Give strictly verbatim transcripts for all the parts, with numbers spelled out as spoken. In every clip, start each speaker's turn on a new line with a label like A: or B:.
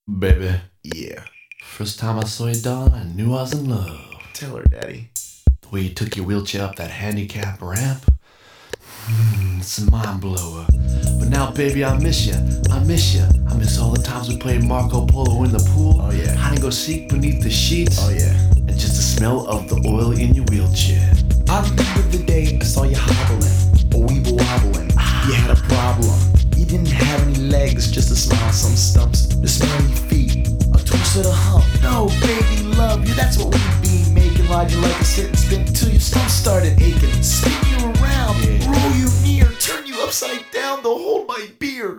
A: Baby,
B: Yeah.
A: first time I saw you, darling, I knew I was in love.
B: Tell her, Daddy.
A: The way you took your wheelchair up that handicap ramp, mm, it's a mind blower. But now, baby, I miss you. I miss you. I miss all the times we played Marco Polo in the pool.
B: Oh, yeah.
A: Hide and go seek beneath the sheets.
B: Oh, yeah.
A: And just the smell of the oil in your wheelchair.
B: I remember the day I saw you hobbling, or we were wobbling. You had a problem. You didn't have any legs, just a smile, some stumps, the smelly feet, a twisted a hump. No, baby, love you, that's what we be making. Ride you like a sit and spin till your stump started aching. Spin you around,
A: Yeah.
B: roll you near, turn you upside down to hold my beer.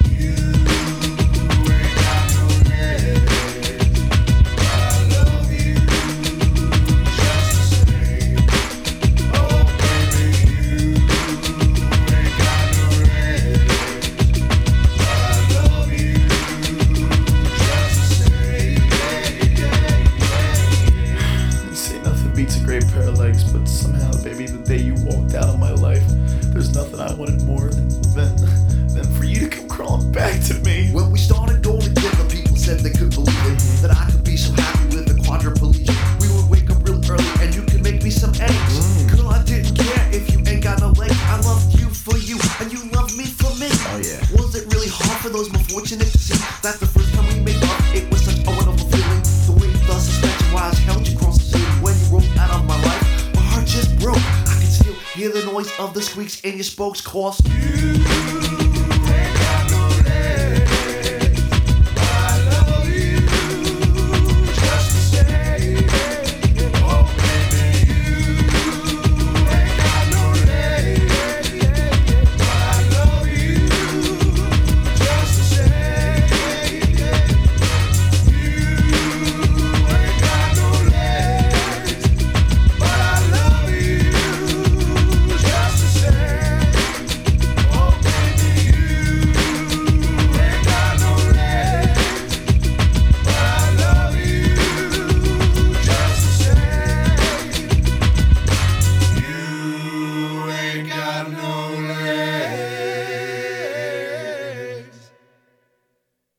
B: Beats a great pair of legs, but somehow, baby, the day you walked out of my life, there's nothing I wanted more than, than, than for you to come crawling back to me.
C: When we started going together, people said they couldn't believe it, that I could be so happy with a quadriplegic. We would wake up real early and you could make me some eggs.
B: Mm.
C: Girl, I didn't care if you ain't got no legs. I loved you for you and you loved me for me.
B: Oh, yeah.
C: Was it really hard for those more fortunate to see that the first time we made up, it was such a wonderful feeling? The way the suspension wires held you across the city when you rolled out of my life, my heart just broke. I can still hear the noise of the squeaks in your spokes, cause you